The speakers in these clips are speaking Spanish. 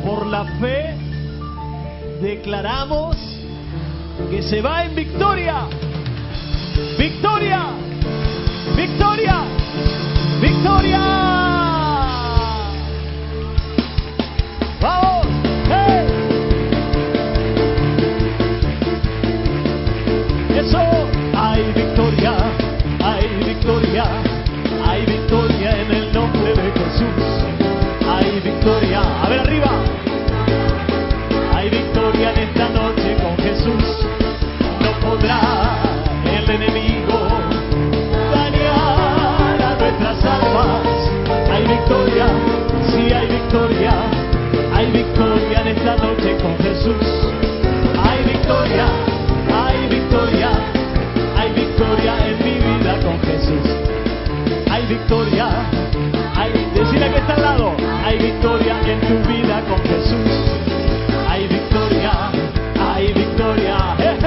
por la fe declaramos que se va en victoria. ¡Victoria! ¡Victoria! ¡Victoria! ¡Vamos! ¡Hey! ¡Eso! ¡Hay victoria! ¡Hay victoria! ¡Hay victoria en el nombre de Jesús! ¡Hay victoria! ¡A ver arriba! ¡Hay victoria en esta noche con Jesús! No podrá el enemigo dañar a nuestras almas. Hay victoria, sí hay victoria. Hay victoria en esta noche con Jesús. Hay victoria, hay victoria. Hay victoria en mi vida con Jesús. Hay victoria, decirle que está al lado. Hay victoria en tu vida con Jesús. Hay victoria, hay victoria.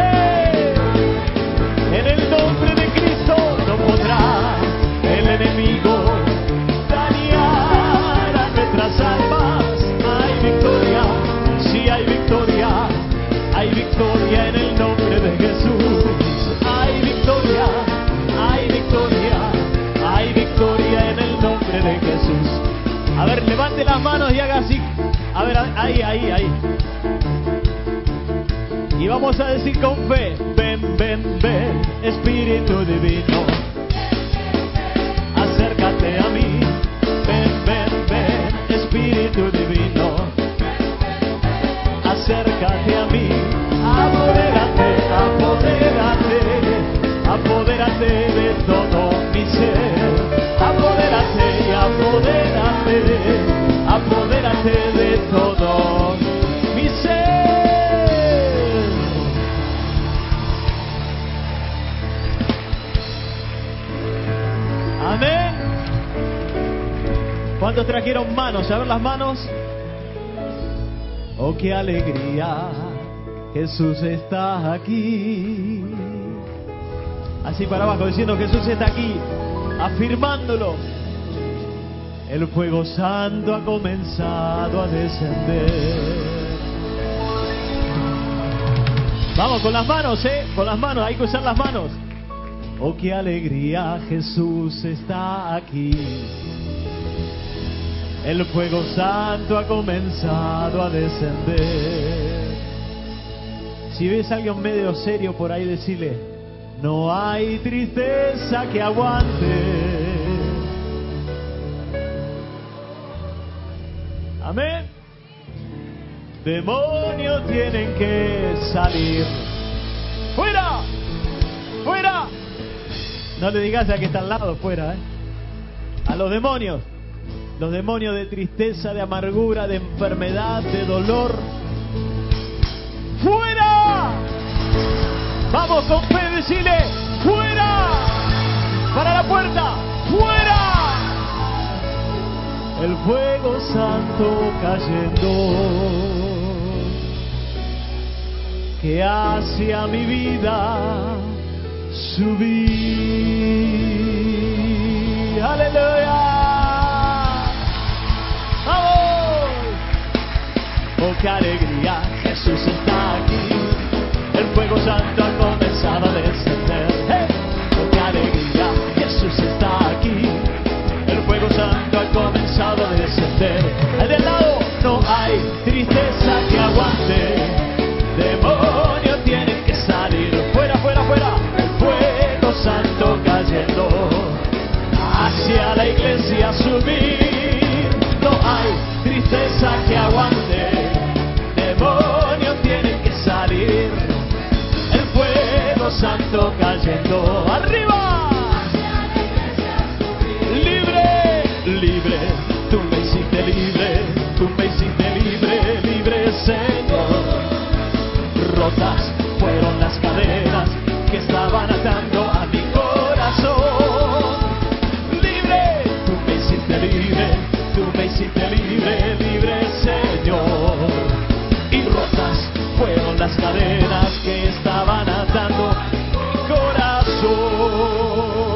En el nombre de Cristo no podrá el enemigo dañar a nuestras almas. Hay victoria, sí hay victoria. Hay victoria en el nombre de Jesús. Hay victoria, hay victoria. Hay victoria en el nombre de Jesús. A ver, levante las manos y haga así. A ver, ahí. Y vamos a decir con fe: ven, ven, ven, Espíritu Divino, acércate a mí. Ven, ven, ven, Espíritu Divino, acércate a mí. Apodérate, apodérate, apodérate de todo mi ser. Apodérate y apodérate, apodérate de todo mi ser. Amén. ¿Cuántos trajeron manos? A ver las manos. Oh, qué alegría, Jesús está aquí. Así para abajo, diciendo: Jesús está aquí, afirmándolo. El fuego santo ha comenzado a descender. Vamos con las manos, con las manos, hay que usar las manos. Oh, qué alegría, Jesús está aquí. El fuego santo ha comenzado a descender. Si ves a alguien medio serio por ahí, decirle: no hay tristeza que aguante. Amén. Demonios tienen que salir. ¡Fuera! ¡Fuera! No le digas a que está al lado, fuera, a los demonios. Los demonios de tristeza, de amargura, de enfermedad, de dolor. ¡Fuera! Vamos con fe, decirle: ¡fuera! Para la puerta, ¡fuera! El fuego santo cayendo, que hacia mi vida subir. ¡Aleluya! ¡Vamos! ¡Oh, qué alegría! Jesús está aquí. El fuego santo ha comenzado a descender. ¡Hey! ¡Oh, qué alegría! Jesús está aquí. El fuego santo ha comenzado a descender. Al del lado, no hay tristeza que aguante. Demonios tienen que salir. Fuera, fuera, fuera. El fuego santo cayendo, hacia la iglesia subir. No hay tristeza que aguante. Demonios tienen que salir. El fuego santo cayendo. ¡Arriba! Libre, libre. Tú me hiciste libre. Tú me hiciste libre, libre, Señor. Rotas fueron las cadenas que estaban atando a mi corazón. Libre, tú me hiciste libre. Tú me hiciste libre, libre, Señor. Y rotas fueron las cadenas que estaban atando mi corazón.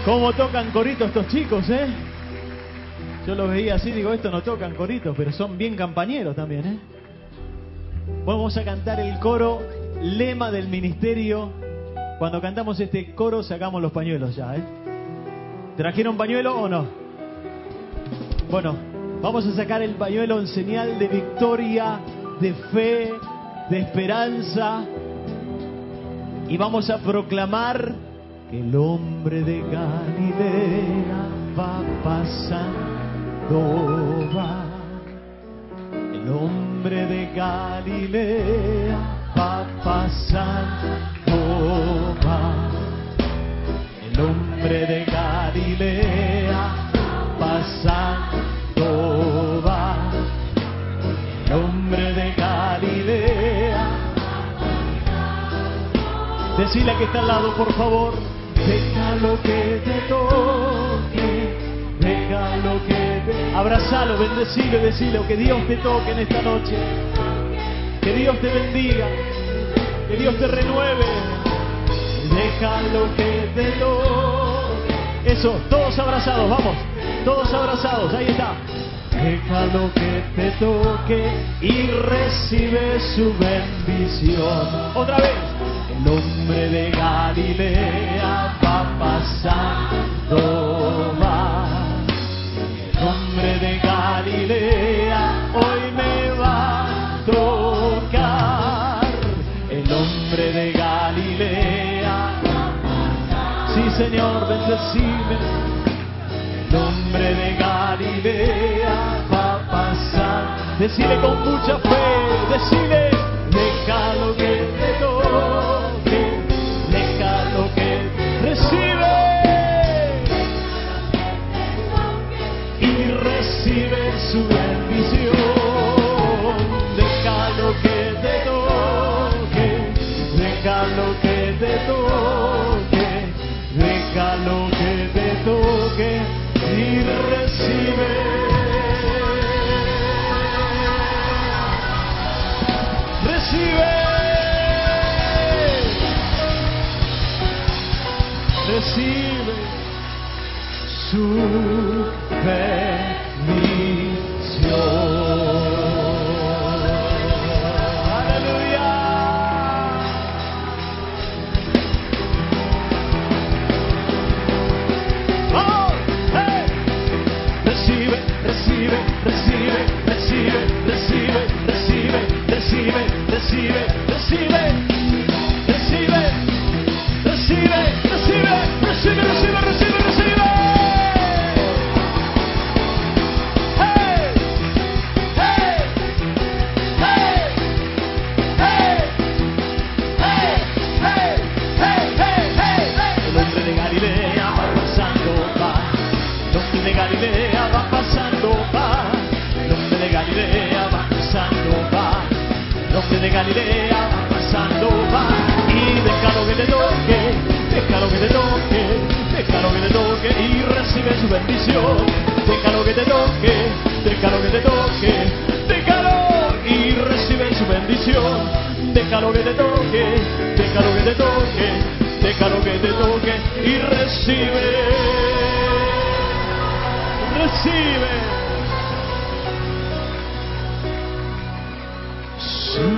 ¿Cómo tocan corito estos chicos, eh? Yo los veía así, digo, estos no tocan coritos, pero son bien campañeros también, eh. Vamos a cantar el coro, lema del ministerio. Cuando cantamos este coro sacamos los pañuelos ya, eh. ¿Trajeron pañuelo o no? Bueno, vamos a sacar el pañuelo en señal de victoria, de fe, de esperanza. Y vamos a proclamar que el hombre de Galilea va pasando, va. El hombre de Galilea va pasando, va. El hombre de Galilea pasando, va. El hombre de Galilea. Decile que está al lado, por favor. Déjalo que te toque, déjalo que te... Abrazalo, bendecilo y decile que Dios te toque en esta noche. Que Dios te bendiga, que Dios te renueve. Déjalo que te toque. Eso, todos abrazados, vamos, todos abrazados, ahí está. Déjalo que te toque y recibe su bendición. Otra vez. El hombre de Galilea va pasando, va. El hombre de Galilea hoy me va a tocar. El hombre de Galilea, sí Señor, bendecime. El hombre de Galilea va a pasar. Decile con mucha fe, decile, déjalo que te toque, déjalo que recibe y recibe su bendición. Déjalo que te toque, déjalo que te toque, déjalo que te toque y recibe. Recibe su bendición. Aleluya. ¡Vamos! ¡Hey! Recibe, recibe, recibe, recibe, recibe, recibe, recibe, recibe, recibe. Recibe, recibe, recibe, recibe, recibe, recibe. Hey, hey, hey, hey, hey, hey, hey, hey, hey. El hombre de Galilea va pasando, va. El hombre de Galilea va pasando, va. El hombre de Galilea va pasando, va. El hombre de Galilea va pasando, va. Y déjalo que te toque, déjalo que te toque, déjalo que te toque y recibe su bendición. Déjalo que te toque, déjalo que te toque, déjalo y recibe su bendición. Déjalo que te toque, déjalo que te toque, déjalo que te toque y recibe, recibe su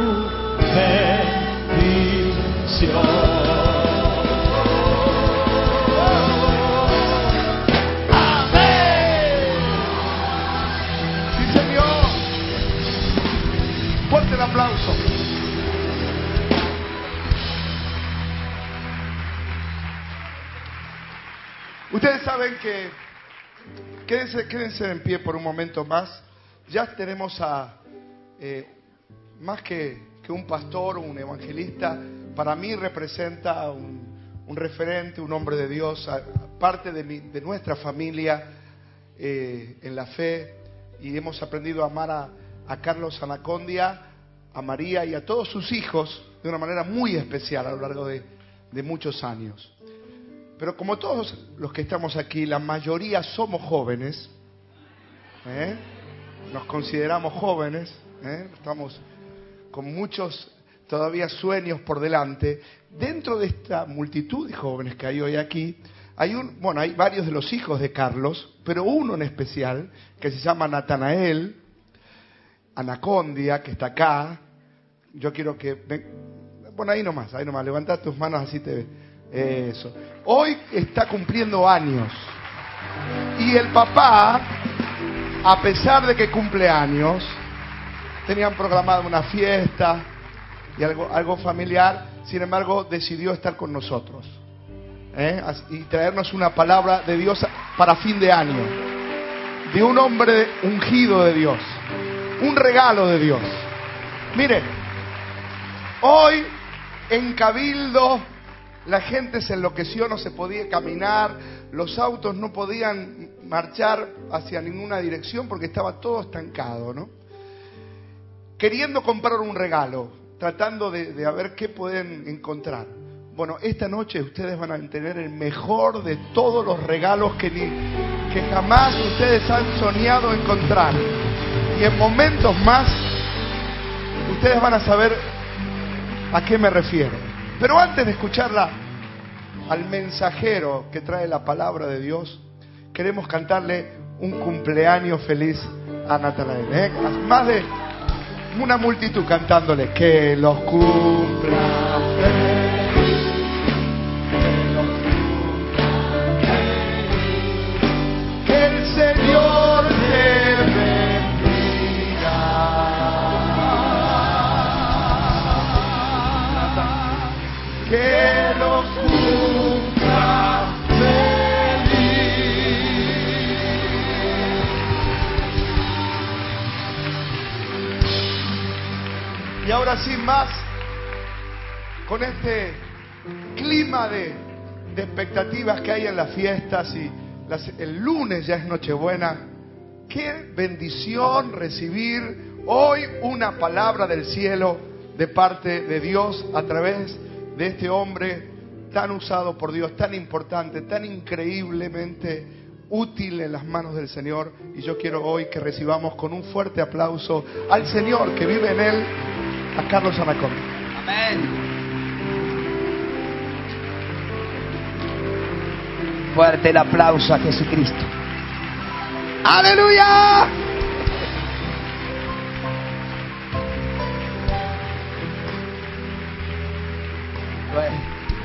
bendición. Fuerte el aplauso. Ustedes saben que quédense en pie por un momento más. Ya tenemos a más que un pastor o un evangelista. Para mí representa un referente, un hombre de Dios, parte de nuestra familia en la fe, y hemos aprendido a amar a Carlos Anacondia, a María y a todos sus hijos de una manera muy especial a lo largo de muchos años. Pero como todos los que estamos aquí, la mayoría somos jóvenes, nos consideramos jóvenes, estamos con muchos todavía sueños por delante. Dentro de esta multitud de jóvenes que hay hoy aquí, hay varios de los hijos de Carlos, pero uno en especial, que se llama Natanael, Anacondia, que está acá. Yo quiero que... Bueno, ahí nomás, levantá tus manos, así te ve. Eso. Hoy está cumpliendo años. Y el papá, a pesar de que cumple años, tenían programada una fiesta y algo familiar, sin embargo decidió estar con nosotros y traernos una palabra de Dios para fin de año, de un hombre ungido de Dios, un regalo de Dios. Mire, hoy en Cabildo la gente se enloqueció, no se podía caminar, los autos no podían marchar hacia ninguna dirección porque estaba todo estancado, ¿no? Queriendo comprar un regalo, tratando de ver qué pueden encontrar. Bueno, esta noche ustedes van a tener el mejor de todos los regalos que jamás ustedes han soñado encontrar. Y en momentos más, ustedes van a saber a qué me refiero. Pero antes de escucharla al mensajero que trae la palabra de Dios, queremos cantarle un cumpleaños feliz a Natanael. Más de una multitud cantándole que los cumpla feliz, que los cumpla feliz, que el Señor te bendiga, que los cumpla feliz. Y ahora sin más, con este clima de expectativas que hay en las fiestas y el lunes ya es Nochebuena, qué bendición recibir hoy una palabra del cielo de parte de Dios a través de este hombre tan usado por Dios, tan importante, tan increíblemente útil en las manos del Señor. Y yo quiero hoy que recibamos con un fuerte aplauso al Señor que vive en él, a Carlos Anacondia. Amén. Fuerte el aplauso a Jesucristo. ¡Aleluya! Bueno.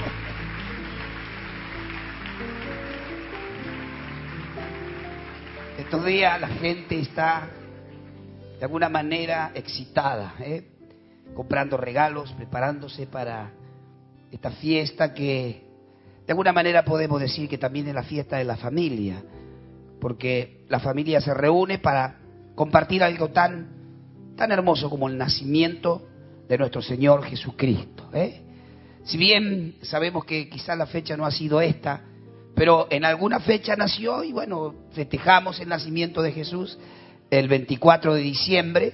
Estos días la gente está de alguna manera excitada, comprando regalos, preparándose para esta fiesta que de alguna manera podemos decir que también es la fiesta de la familia, porque la familia se reúne para compartir algo tan hermoso como el nacimiento de nuestro Señor Jesucristo. Si bien sabemos que quizás la fecha no ha sido esta, pero en alguna fecha nació y bueno, festejamos el nacimiento de Jesús el 24 de diciembre.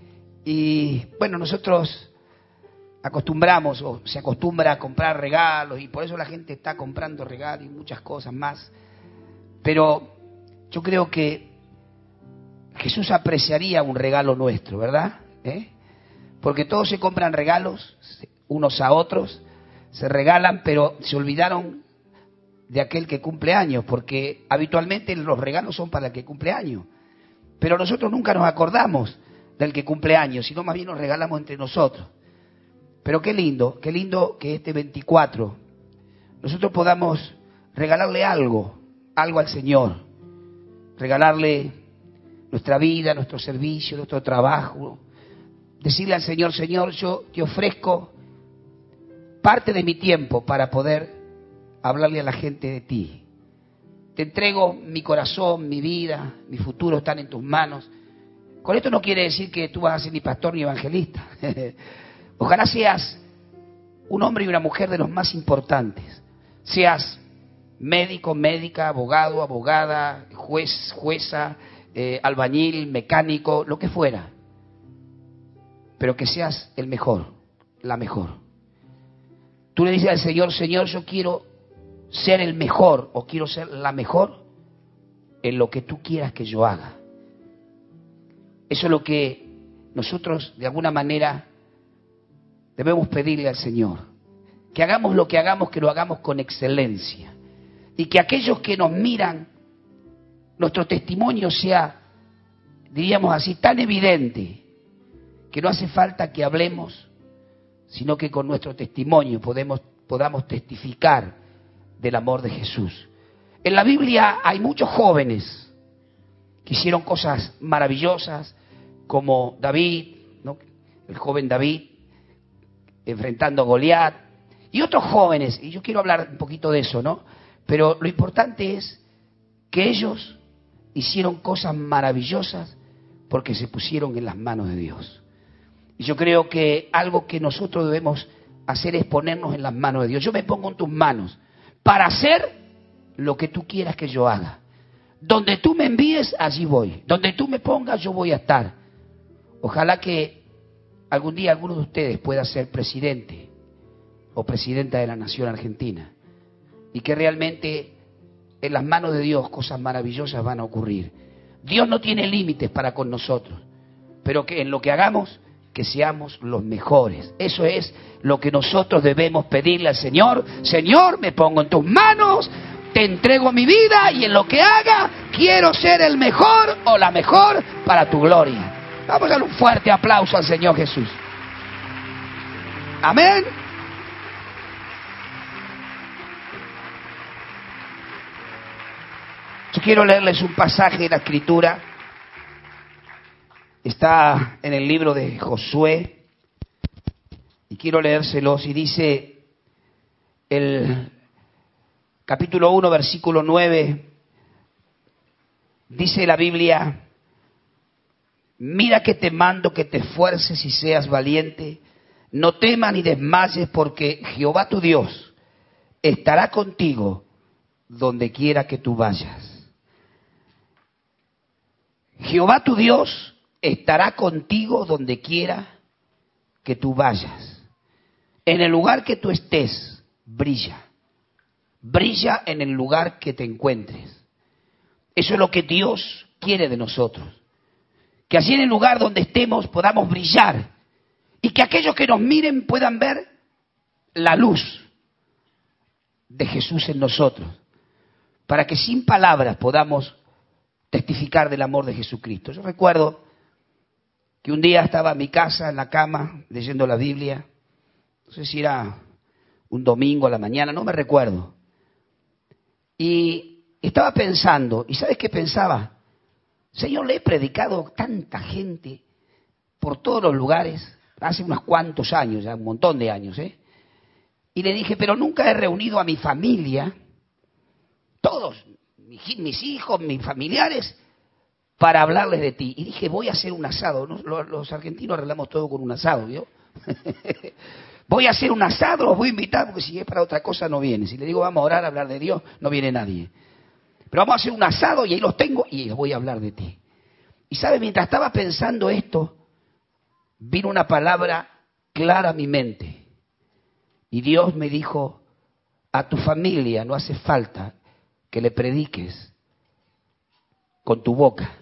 Y bueno, nosotros acostumbramos o se acostumbra a comprar regalos y por eso la gente está comprando regalos y muchas cosas más. Pero yo creo que Jesús apreciaría un regalo nuestro, ¿verdad? Porque todos se compran regalos unos a otros, se regalan, pero se olvidaron de aquel que cumple años, porque habitualmente los regalos son para el que cumple años. Pero nosotros nunca nos acordamos del que cumple años, sino más bien nos regalamos entre nosotros. Pero qué lindo que este 24 nosotros podamos regalarle algo al Señor, regalarle nuestra vida, nuestro servicio, nuestro trabajo, decirle al Señor: Señor, yo te ofrezco parte de mi tiempo para poder hablarle a la gente de ti. Te entrego mi corazón, mi vida, mi futuro están en tus manos. Con esto no quiere decir que tú vas a ser ni pastor ni evangelista. Ojalá seas un hombre y una mujer de los más importantes. Seas médico, médica, abogado, abogada, juez, jueza, albañil, mecánico, lo que fuera. Pero que seas el mejor, la mejor. Tú le dices al Señor: Señor, yo quiero ser el mejor o quiero ser la mejor en lo que tú quieras que yo haga. Eso es lo que nosotros de alguna manera debemos pedirle al Señor. Que hagamos lo que hagamos, que lo hagamos con excelencia. y que aquellos que nos miran, nuestro testimonio sea, diríamos así, tan evidente que no hace falta que hablemos, sino que con nuestro testimonio podamos testificar del amor de Jesús. En la Biblia hay muchos jóvenes que hicieron cosas maravillosas, como David, ¿no? El joven David, enfrentando a Goliat, y otros jóvenes, y yo quiero hablar un poquito de eso, ¿no? Pero lo importante es que ellos hicieron cosas maravillosas porque se pusieron en las manos de Dios. Y yo creo que algo que nosotros debemos hacer es ponernos en las manos de Dios. Yo me pongo en tus manos para hacer lo que tú quieras que yo haga. Donde tú me envíes, allí voy. Donde tú me pongas, yo voy a estar. Ojalá que algún día alguno de ustedes pueda ser presidente o presidenta de la nación argentina. Y que realmente en las manos de Dios cosas maravillosas van a ocurrir. Dios no tiene límites para con nosotros, pero que en lo que hagamos, que seamos los mejores. Eso es lo que nosotros debemos pedirle al Señor. Señor, me pongo en tus manos, te entrego mi vida y en lo que haga quiero ser el mejor o la mejor para tu gloria. Vamos a darle un fuerte aplauso al Señor Jesús. Amén. Yo quiero leerles un pasaje de la Escritura. Está en el libro de Josué y quiero leérselos, y dice el capítulo 1, versículo 9, dice la Biblia: mira que te mando que te esfuerces y seas valiente, no temas ni desmayes, porque Jehová tu Dios estará contigo donde quiera que tú vayas. Jehová tu Dios estará contigo donde quiera que tú vayas. En el lugar que tú estés, brilla. Brilla en el lugar que te encuentres. Eso es lo que Dios quiere de nosotros. Que así en el lugar donde estemos podamos brillar. Y que aquellos que nos miren puedan ver la luz de Jesús en nosotros. Para que sin palabras podamos testificar del amor de Jesucristo. Yo recuerdo que un día estaba en mi casa, en la cama, leyendo la Biblia. No sé si era un domingo a la mañana, no me recuerdo. Y estaba pensando, ¿y sabes qué pensaba? Señor, le he predicado a tanta gente por todos los lugares, hace unos cuantos años, ya un montón de años, ¿eh? Y le dije, pero nunca he reunido a mi familia, todos, mis hijos, mis familiares, para hablarles de ti. Y dije, voy a hacer un asado. Los argentinos arreglamos todo con un asado, ¿vio? Voy a hacer un asado, los voy a invitar, porque si es para otra cosa no viene. Si le digo vamos a orar, a hablar de Dios, no viene nadie. Pero vamos a hacer un asado y ahí los tengo y les voy a hablar de ti. Y sabe, mientras estaba pensando esto, vino una palabra clara a mi mente. Y Dios me dijo, a tu familia no hace falta que le prediques con tu boca.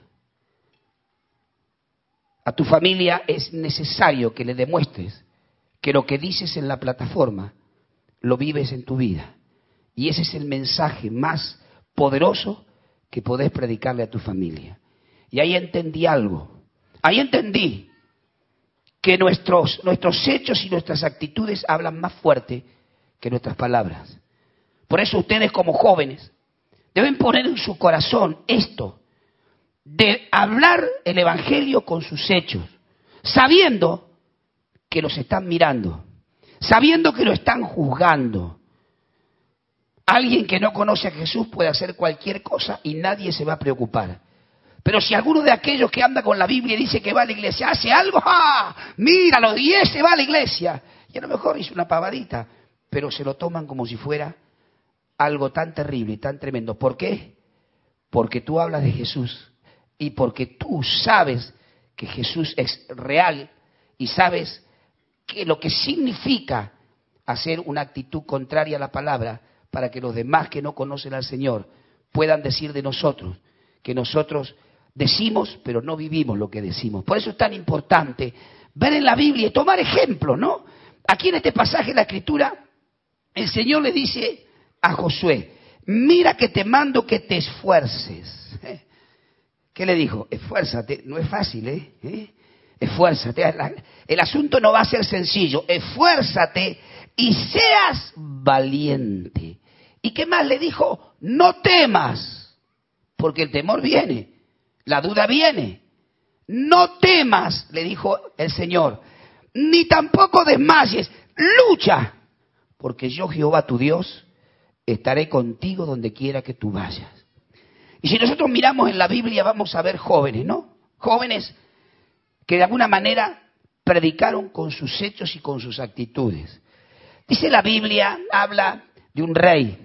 A tu familia es necesario que le demuestres que lo que dices en la plataforma lo vives en tu vida. Y ese es el mensaje más poderoso que podés predicarle a tu familia. Y ahí entendí algo. Ahí entendí que nuestros hechos y nuestras actitudes hablan más fuerte que nuestras palabras. Por eso ustedes como jóvenes deben poner en su corazón esto, de hablar el Evangelio con sus hechos, sabiendo que los están mirando, sabiendo que lo están juzgando. Alguien que no conoce a Jesús puede hacer cualquier cosa y nadie se va a preocupar. Pero si alguno de aquellos que anda con la Biblia y dice que va a la iglesia, hace algo, ¡ah! Míralo, y ese va a la iglesia. Y a lo mejor hizo una pavadita, pero se lo toman como si fuera algo tan terrible y tan tremendo. ¿Por qué? Porque tú hablas de Jesús y porque tú sabes que Jesús es real y sabes que lo que significa hacer una actitud contraria a la palabra para que los demás que no conocen al Señor puedan decir de nosotros que nosotros decimos pero no vivimos lo que decimos. Por eso es tan importante ver en la Biblia y tomar ejemplos, ¿no? Aquí en este pasaje de la Escritura el Señor le dice a Josué, mira que te mando que te esfuerces. ¿Qué le dijo? Esfuérzate, no es fácil, esfuérzate. El asunto no va a ser sencillo. Esfuérzate y seas valiente. ¿Y qué más le dijo? No temas, porque el temor viene, la duda viene. No temas, le dijo el Señor, ni tampoco desmayes, lucha, porque yo, Jehová tu Dios, estaré contigo donde quiera que tú vayas. Y si nosotros miramos en la Biblia vamos a ver jóvenes, ¿no? Jóvenes que de alguna manera predicaron con sus hechos y con sus actitudes. Dice la Biblia, habla de un rey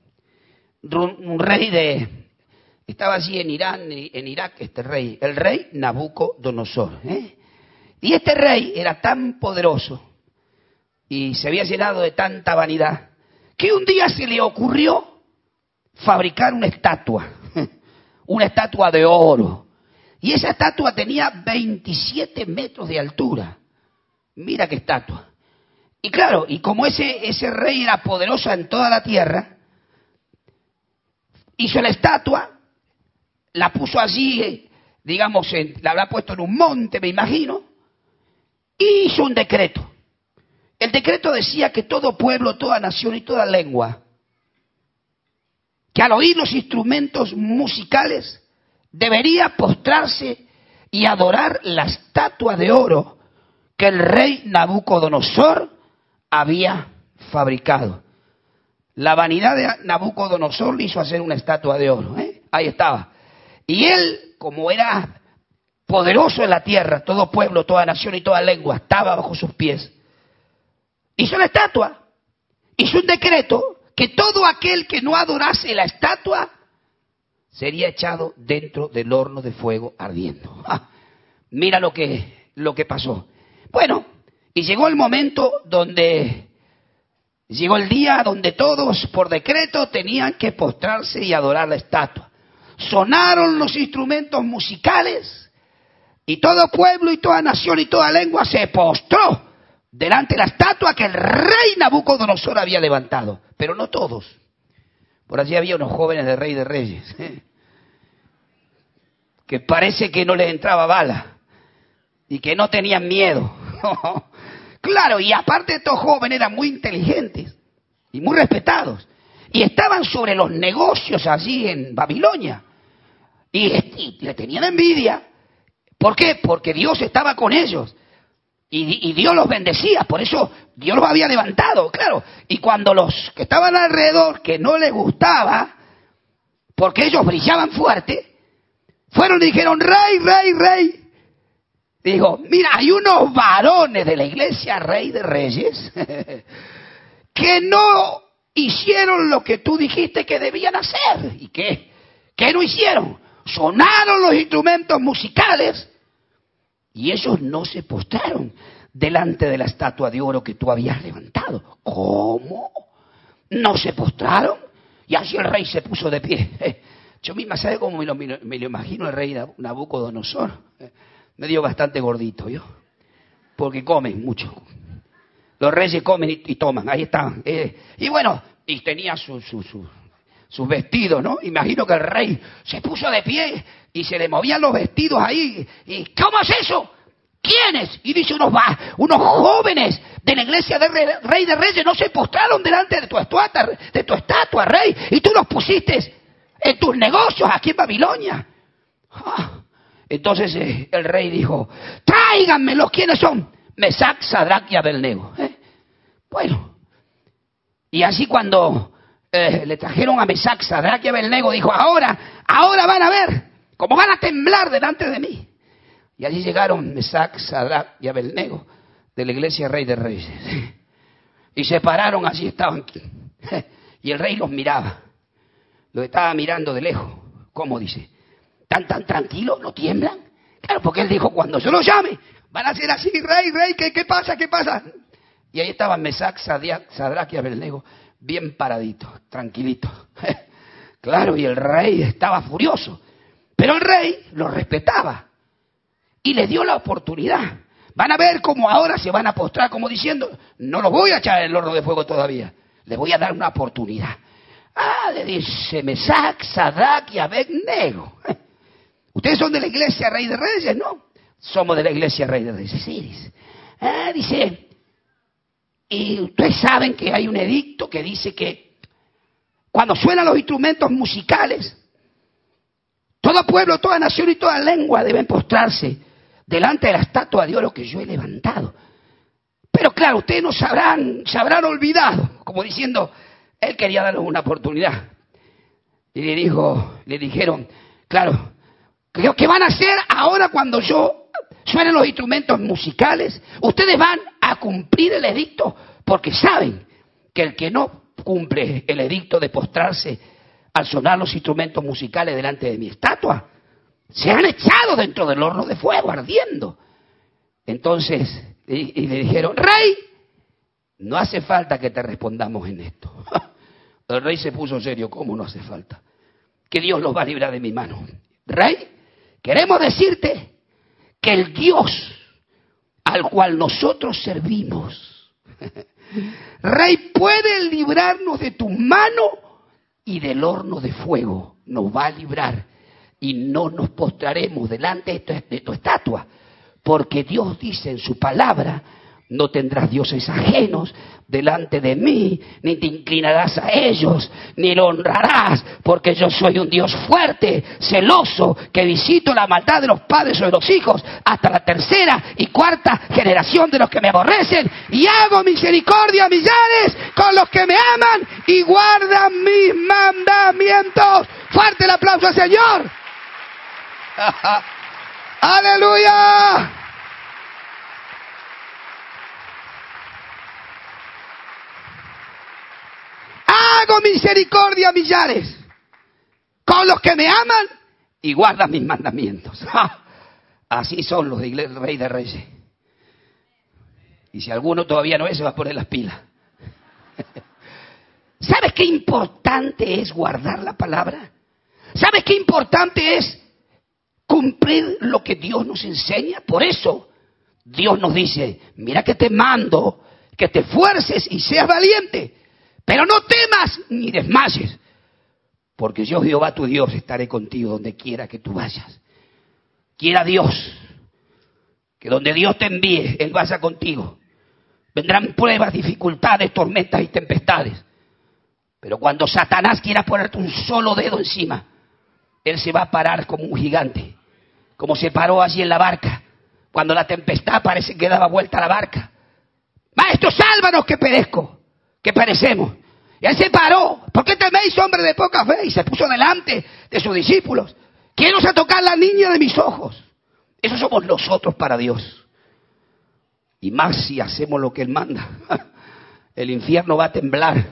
estaba allí en Irán, en Irak, este rey, el rey Nabucodonosor. Y este rey era tan poderoso y se había llenado de tanta vanidad que un día se le ocurrió fabricar una estatua de oro. Y esa estatua tenía 27 metros de altura. Mira qué estatua. Y claro, y como ese rey era poderoso en toda la tierra, hizo la estatua, la puso allí, digamos, la habrá puesto en un monte, me imagino, y hizo un decreto. El decreto decía que todo pueblo, toda nación y toda lengua, que al oír los instrumentos musicales, debería postrarse y adorar la estatua de oro que el rey Nabucodonosor había fabricado. La vanidad de Nabucodonosor le hizo hacer una estatua de oro. Ahí estaba. Y él, como era poderoso en la tierra, todo pueblo, toda nación y toda lengua estaba bajo sus pies, hizo la estatua. Hizo un decreto que todo aquel que no adorase la estatua sería echado dentro del horno de fuego ardiendo. Mira lo que pasó. Bueno, y llegó el momento llegó el día donde todos por decreto tenían que postrarse y adorar la estatua. Sonaron los instrumentos musicales y todo pueblo y toda nación y toda lengua se postró delante de la estatua que el rey Nabucodonosor había levantado. Pero no todos. Por allí había unos jóvenes de Rey de Reyes, que parece que no les entraba bala y que no tenían miedo. Claro, y aparte estos jóvenes eran muy inteligentes y muy respetados. Y estaban sobre los negocios allí en Babilonia. Y le tenían envidia. ¿Por qué? Porque Dios estaba con ellos. Y Dios los bendecía. Por eso Dios los había levantado, claro. Y cuando los que estaban alrededor, que no les gustaba, porque ellos brillaban fuerte, fueron y dijeron, rey. Dijo, mira, hay unos varones de la iglesia Rey de Reyes que no hicieron lo que tú dijiste que debían hacer. ¿Y qué? ¿Qué no hicieron? Sonaron los instrumentos musicales y ellos no se postraron delante de la estatua de oro que tú habías levantado. ¿Cómo? ¿No se postraron? Y así el rey se puso de pie. Yo misma, ¿sabe cómo me lo imagino el rey Nabucodonosor? Medio bastante gordito, ¿yo? Porque comen mucho. Los reyes comen y toman, ahí estaban. Y bueno, y tenía sus vestidos, ¿no? Imagino que el rey se puso de pie y se le movían los vestidos ahí. ¿Y cómo es eso? ¿Quiénes? Y dice unos jóvenes de la iglesia de Rey de Reyes no se postraron delante de tu estatua, rey, y tú los pusiste en tus negocios aquí en Babilonia. Entonces el rey dijo, tráiganmelos, ¿quiénes son? Mesac, Sadrac y Abednego. Bueno, y así cuando le trajeron a Mesac, Sadrac y Abednego, dijo, ahora van a ver cómo van a temblar delante de mí. Y allí llegaron Mesac, Sadrac y Abednego de la iglesia Rey de Reyes. Y se pararon, allí estaban. Y el rey los miraba. Los estaba mirando de lejos. ¿Cómo dice? ¿Tan tranquilos? ¿No tiemblan? Claro, porque él dijo, cuando yo los llame, van a ser así, rey, ¿qué pasa? Y ahí estaban Mesac, Sadrac y Abednego, bien paraditos, tranquilitos. Claro, y el rey estaba furioso. Pero el rey los respetaba y les dio la oportunidad. Van a ver cómo ahora se van a postrar, como diciendo, no los voy a echar en el horno de fuego todavía, les voy a dar una oportunidad. le dice Mesac, Sadrac y Abednego. Ustedes son de la iglesia Rey de Reyes, ¿no? Somos de la iglesia Rey de Reyes. Sí, dice. Dice, y ustedes saben que hay un edicto que dice que cuando suenan los instrumentos musicales, todo pueblo, toda nación y toda lengua deben postrarse delante de la estatua de oro que yo he levantado. Pero claro, ustedes no se habrán olvidado, como diciendo, él quería darles una oportunidad. Y le dijeron, claro, ¿qué van a hacer ahora cuando yo suenen los instrumentos musicales? Ustedes van a cumplir el edicto porque saben que el que no cumple el edicto de postrarse al sonar los instrumentos musicales delante de mi estatua, se han echado dentro del horno de fuego ardiendo. Entonces, y le dijeron, rey, no hace falta que te respondamos en esto. El rey se puso serio, ¿cómo no hace falta? Que Dios los va a librar de mi mano. Rey, queremos decirte que el Dios al cual nosotros servimos, Rey, puede librarnos de tu mano y del horno de fuego. Nos va a librar y no nos postraremos delante de tu estatua, porque Dios dice en su palabra, no tendrás dioses ajenos delante de mí, ni te inclinarás a ellos, ni lo honrarás, porque yo soy un Dios fuerte, celoso, que visito la maldad de los padres sobre los hijos, hasta la tercera y cuarta generación de los que me aborrecen, y hago misericordia a millares con los que me aman y guardan mis mandamientos. Fuerte el aplauso al Señor. ¡Aleluya! Hago misericordia a millares con los que me aman y guardan mis mandamientos. Así son los del Rey de Reyes. Y si alguno todavía no es, se va a poner las pilas. ¿Sabes qué importante es guardar la palabra? ¿Sabes qué importante es cumplir lo que Dios nos enseña? Por eso Dios nos dice, mira que te mando que te esfuerces y seas valiente. Pero no temas ni desmayes, porque yo, Jehová tu Dios, estaré contigo donde quiera que tú vayas. Quiera Dios que donde Dios te envíe, Él vaya contigo. Vendrán pruebas, dificultades, tormentas y tempestades. Pero cuando Satanás quiera ponerte un solo dedo encima, Él se va a parar como un gigante, como se paró allí en la barca, cuando la tempestad parece que daba vuelta a la barca. Maestro, sálvanos que perezco. Que perecemos. Y él se paró. ¿Por qué teméis, hombre de poca fe? Y se puso delante de sus discípulos. Quiero a tocar la niña de mis ojos. Eso somos nosotros para Dios. Y más si hacemos lo que Él manda. El infierno va a temblar.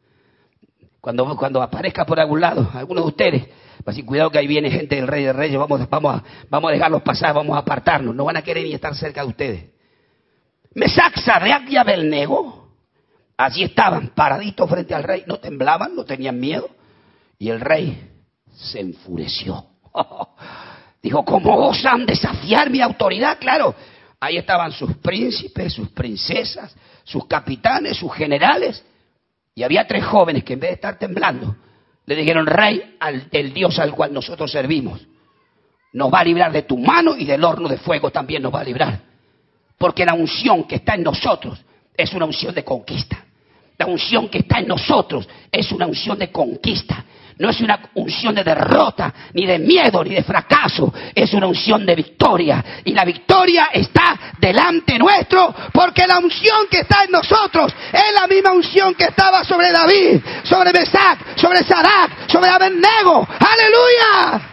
Cuando aparezca por algún lado, algunos de ustedes, así cuidado que ahí viene gente del Rey de Reyes, vamos a dejarlos pasar, vamos a apartarnos. No van a querer ni estar cerca de ustedes. Mesac, Sadrac y Abednego. Allí estaban, paraditos frente al rey, no temblaban, no tenían miedo. Y el rey se enfureció. Dijo, ¿cómo osan desafiar mi autoridad? Claro, ahí estaban sus príncipes, sus princesas, sus capitanes, sus generales. Y había 3 jóvenes que en vez de estar temblando, le dijeron, rey, el Dios al cual nosotros servimos, nos va a librar de tu mano y del horno de fuego también nos va a librar. Porque la unción que está en nosotros es una unción de conquista. La unción que está en nosotros es una unción de conquista. No es una unción de derrota, ni de miedo, ni de fracaso. Es una unción de victoria. Y la victoria está delante nuestro, porque la unción que está en nosotros es la misma unción que estaba sobre David, sobre Mesac, sobre Sadrac, sobre Abednego. ¡Aleluya!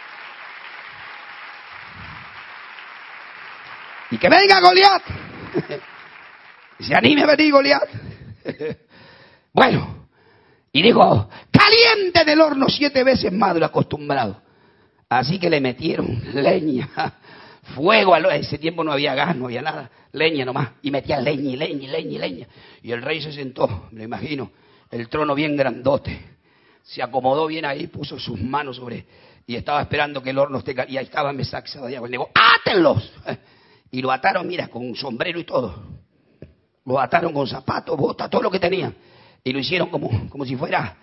Y que venga Goliat. Se anime a venir Goliat. Bueno, y dijo, caliente del horno 7 veces más de lo acostumbrado. Así que le metieron leña, fuego. En ese tiempo no había gas, no había nada, leña nomás. Y metía leña y leña y leña y leña. Y el rey se sentó, me imagino, el trono bien grandote. Se acomodó bien ahí, puso sus manos sobre, y estaba esperando que el horno esté caliente. Y ahí estaba Mesac, Sadrac y Abednego. ¡Átenlos! Y lo ataron, mira, con un sombrero y todo. Lo ataron con zapatos, botas, todo lo que tenían. Y lo hicieron como si fuera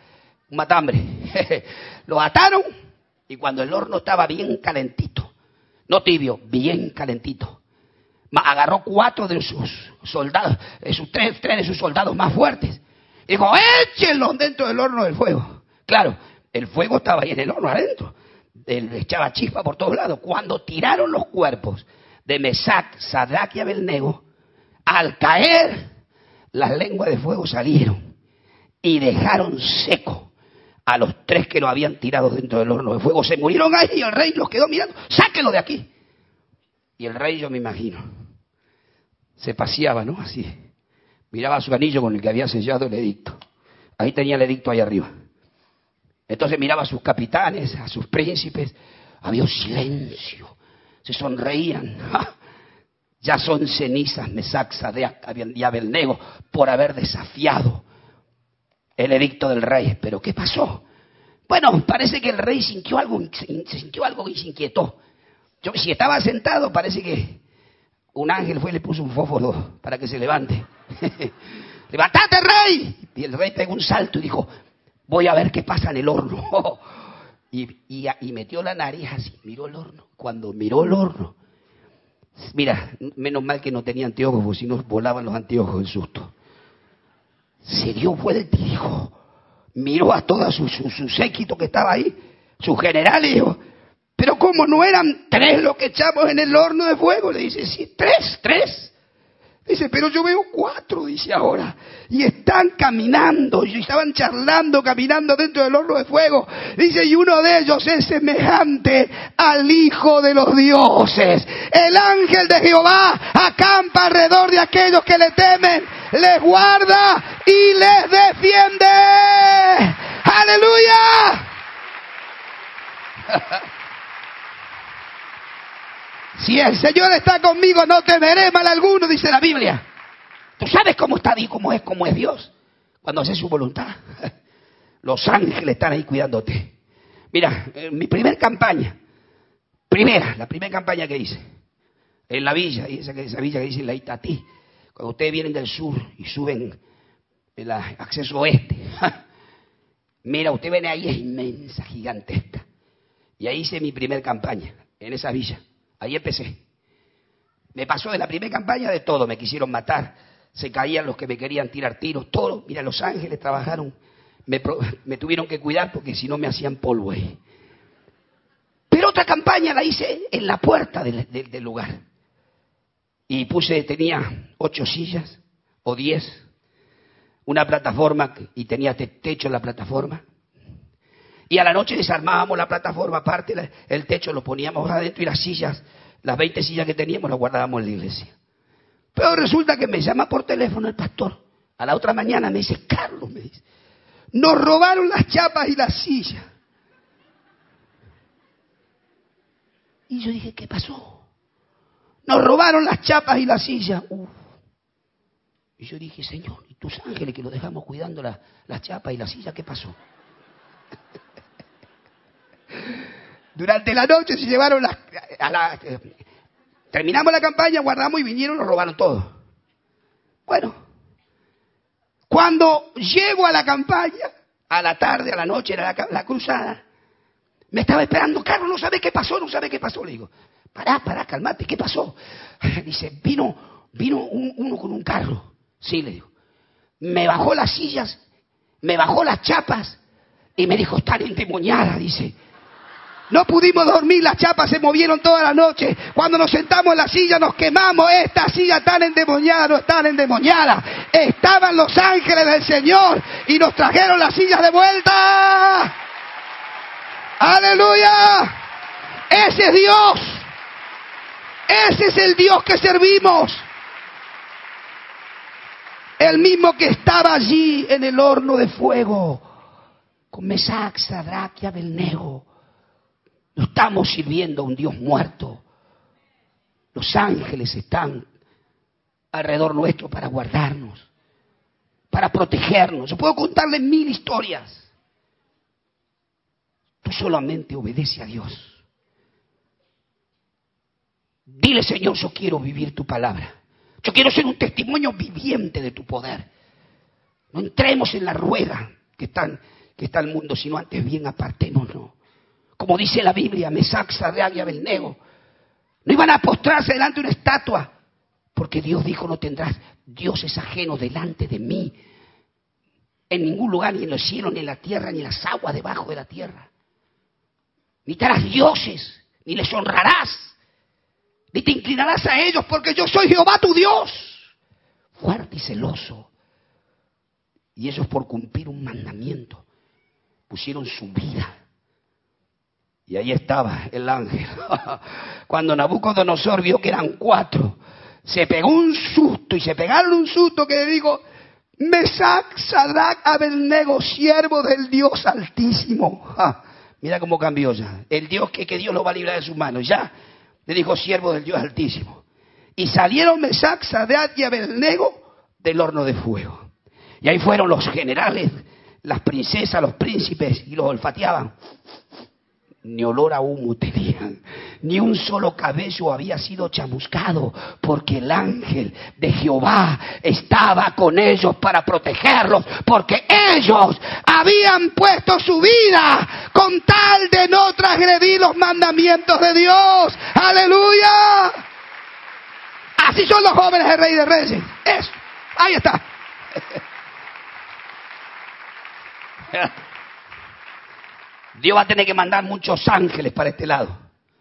un matambre. Lo ataron y cuando el horno estaba bien calentito, no tibio, bien calentito, agarró 4 de sus soldados, tres de sus soldados más fuertes. Y dijo, échenlos dentro del horno del fuego. Claro, el fuego estaba ahí en el horno adentro. Él echaba chispa por todos lados. Cuando tiraron los cuerpos de Mesac, Sadrach y Abednego, al caer, las lenguas de fuego salieron y dejaron seco a los 3 que lo habían tirado dentro del horno de fuego. Se murieron ahí y el rey los quedó mirando. ¡Sáquenlo de aquí! Y el rey, yo me imagino, se paseaba, ¿no? Así. Miraba su anillo con el que había sellado el edicto. Ahí tenía el edicto ahí arriba. Entonces miraba a sus capitanes, a sus príncipes. Había un silencio. Se sonreían. ¡Ja! Ya son cenizas Mesac, Sadrach y Abednego por haber desafiado el edicto del rey. ¿Pero qué pasó? Bueno, parece que el rey sintió algo y se inquietó. Si estaba sentado, parece que un ángel fue y le puso un fósforo para que se levante. ¡Levantate, rey! Y el rey pegó un salto y dijo, voy a ver qué pasa en el horno. Y metió la nariz así, miró el horno. Cuando miró el horno, mira, menos mal que no tenía anteojos, porque si no volaban los anteojos del susto. Se dio vuelta y dijo, miró a todo su séquito que estaba ahí, su general, y dijo, pero ¿cómo no eran 3 los que echamos en el horno de fuego? Le dice, sí, 3. Dice, pero yo veo 4, dice ahora. Y están caminando, y estaban charlando, caminando dentro del horno de fuego. Dice, y uno de ellos es semejante al Hijo de los dioses. El ángel de Jehová acampa alrededor de aquellos que le temen, les guarda y les defiende. ¡Aleluya! Si el Señor está conmigo, no temeré mal alguno, dice la Biblia. ¿Tú sabes cómo está Dios, cómo es Dios? Cuando hace su voluntad. Los ángeles están ahí cuidándote. Mira, mi primera campaña que hice, en la villa, esa villa que dice la Itatí, cuando ustedes vienen del sur y suben el acceso oeste, mira, usted ven ahí, es inmensa, gigantesca. Y ahí hice mi primera campaña, en esa villa. Ahí empecé. Me pasó de la primera campaña de todo. Me quisieron matar. Se caían los que me querían tirar tiros. Todo. Mira, los ángeles trabajaron. Me tuvieron que cuidar porque si no me hacían polvo ahí. Pero otra campaña la hice en la puerta del lugar. Y tenía 8 sillas o 10. Una plataforma y tenía techo en la plataforma. Y a la noche desarmábamos la plataforma, aparte el techo lo poníamos adentro y las sillas, las 20 sillas que teníamos las guardábamos en la iglesia. Pero resulta que me llama por teléfono el pastor. A la otra mañana me dice, Carlos, me dice, nos robaron las chapas y las sillas. Y yo dije, ¿qué pasó? Nos robaron las chapas y las sillas. Y yo dije, Señor, ¿y tus ángeles que los dejamos cuidando las chapas y las sillas, qué pasó? Durante la noche se llevaron terminamos la campaña, guardamos y vinieron y nos robaron todo. Bueno, cuando llego a la campaña, a la tarde, a la noche, era la cruzada, me estaba esperando, Carlos, no sabe qué pasó. Le digo, pará, calmate, ¿qué pasó? Dice, vino uno con un carro. Sí, le digo. Me bajó las sillas, me bajó las chapas y me dijo, están endemoniadas, dice. No pudimos dormir, las chapas se movieron toda la noche. Cuando nos sentamos en la silla nos quemamos. Estas sillas están endemoniadas, no están endemoniadas. Estaban los ángeles del Señor y nos trajeron las sillas de vuelta. ¡Aleluya! Ese es Dios. Ese es el Dios que servimos. El mismo que estaba allí en el horno de fuego con Mesac, Sadrach y Abednego. No estamos sirviendo a un Dios muerto. Los ángeles están alrededor nuestro para guardarnos, para protegernos. Yo puedo contarle 1000 historias. Tú solamente obedece a Dios. Dile, Señor, yo quiero vivir tu palabra. Yo quiero ser un testimonio viviente de tu poder. No entremos en la rueda que están que está el mundo, sino antes bien apartémonos. Como dice la Biblia, Mesac, Sadrac y Abednego no iban a postrarse delante de una estatua, porque Dios dijo: no tendrás dioses ajenos delante de mí, en ningún lugar, ni en los cielos, ni en la tierra, ni en las aguas debajo de la tierra. Ni te harás dioses, ni les honrarás, ni te inclinarás a ellos, porque yo soy Jehová tu Dios, fuerte y celoso. Y ellos, por cumplir un mandamiento, pusieron su vida. Y ahí estaba el ángel. Cuando Nabucodonosor vio que eran 4, se pegó un susto, y se pegaron un susto que le dijo: Mesac, Sadrac, Abednego, siervo del Dios Altísimo. Mira cómo cambió ya. El Dios que Dios lo va a librar de sus manos. Ya le dijo: siervo del Dios Altísimo. Y salieron Mesac, Sadrac y Abednego del horno de fuego. Y ahí fueron los generales, las princesas, los príncipes, y los olfateaban. Ni olor a humo tenían, ni un solo cabello había sido chamuscado, porque el ángel de Jehová estaba con ellos para protegerlos, porque ellos habían puesto su vida con tal de no transgredir los mandamientos de Dios. ¡Aleluya! Así son los jóvenes del Rey de Reyes. Eso, ahí está. Dios va a tener que mandar muchos ángeles para este lado.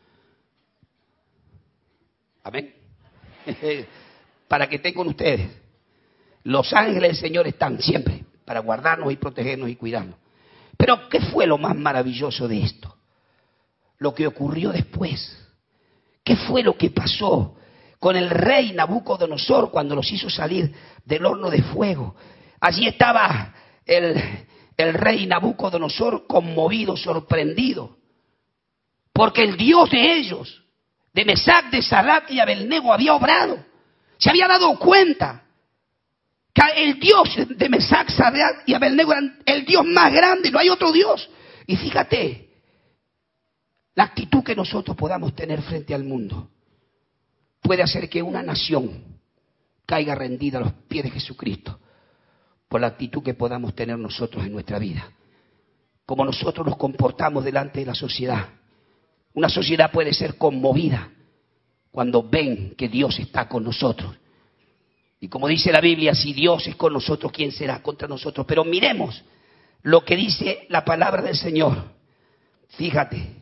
Amén. Para que estén con ustedes. Los ángeles del Señor están siempre para guardarnos y protegernos y cuidarnos. Pero ¿qué fue lo más maravilloso de esto? Lo que ocurrió después. ¿Qué fue lo que pasó con el rey Nabucodonosor cuando los hizo salir del horno de fuego? Allí estaba el rey Nabucodonosor conmovido, sorprendido, porque el Dios de ellos, de Mesac, de Sadrac y Abednego, había obrado. Se había dado cuenta que el Dios de Mesac, Sadrac y Abednego era el Dios más grande, no hay otro Dios. Y fíjate, la actitud que nosotros podamos tener frente al mundo puede hacer que una nación caiga rendida a los pies de Jesucristo, por la actitud que podamos tener nosotros en nuestra vida. Como nosotros nos comportamos delante de la sociedad. Una sociedad puede ser conmovida cuando ven que Dios está con nosotros. Y como dice la Biblia, si Dios es con nosotros, ¿quién será contra nosotros? Pero miremos lo que dice la palabra del Señor. Fíjate.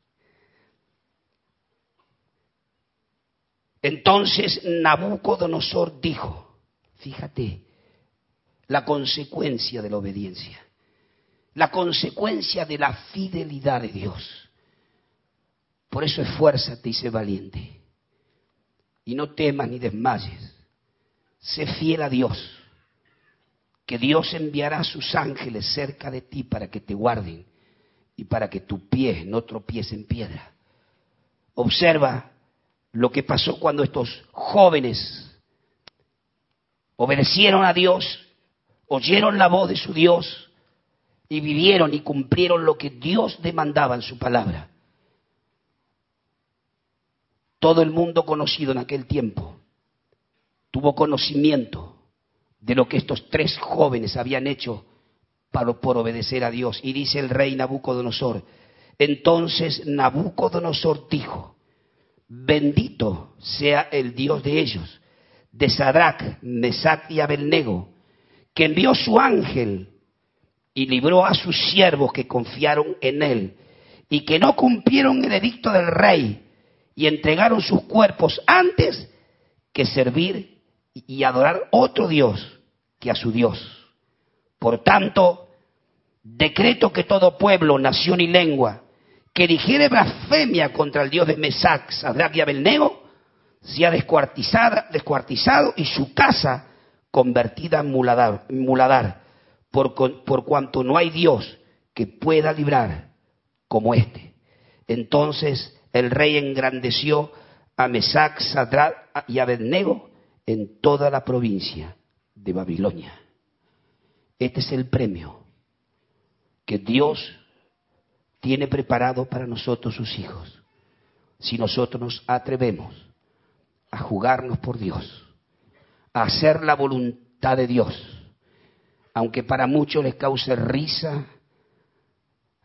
Entonces Nabucodonosor dijo, fíjate, la consecuencia de la obediencia, la consecuencia de la fidelidad de Dios. Por eso esfuérzate y sé valiente. Y no temas ni desmayes. Sé fiel a Dios, que Dios enviará a sus ángeles cerca de ti para que te guarden y para que tu pie no tropiece en piedra. Observa lo que pasó cuando estos jóvenes obedecieron a Dios, oyeron la voz de su Dios y vivieron y cumplieron lo que Dios demandaba en su palabra. Todo el mundo conocido en aquel tiempo tuvo conocimiento de lo que estos 3 jóvenes habían hecho por obedecer a Dios. Y dice el rey Nabucodonosor, entonces Nabucodonosor dijo, bendito sea el Dios de ellos, de Sadrac, Mesac y Abednego, que envió su ángel y libró a sus siervos que confiaron en él y que no cumplieron el edicto del rey y entregaron sus cuerpos antes que servir y adorar otro Dios que a su Dios. Por tanto, decreto que todo pueblo, nación y lengua que dijere blasfemia contra el Dios de Mesac, Sadrac y Abednego sea descuartizado y su casa convertida en muladar, por cuanto no hay Dios que pueda librar como este. Entonces el rey engrandeció a Mesac, Sadrac y Abednego en toda la provincia de Babilonia. Este es el premio que Dios tiene preparado para nosotros sus hijos, si nosotros nos atrevemos a jugarnos por Dios, a hacer la voluntad de Dios, aunque para muchos les cause risa,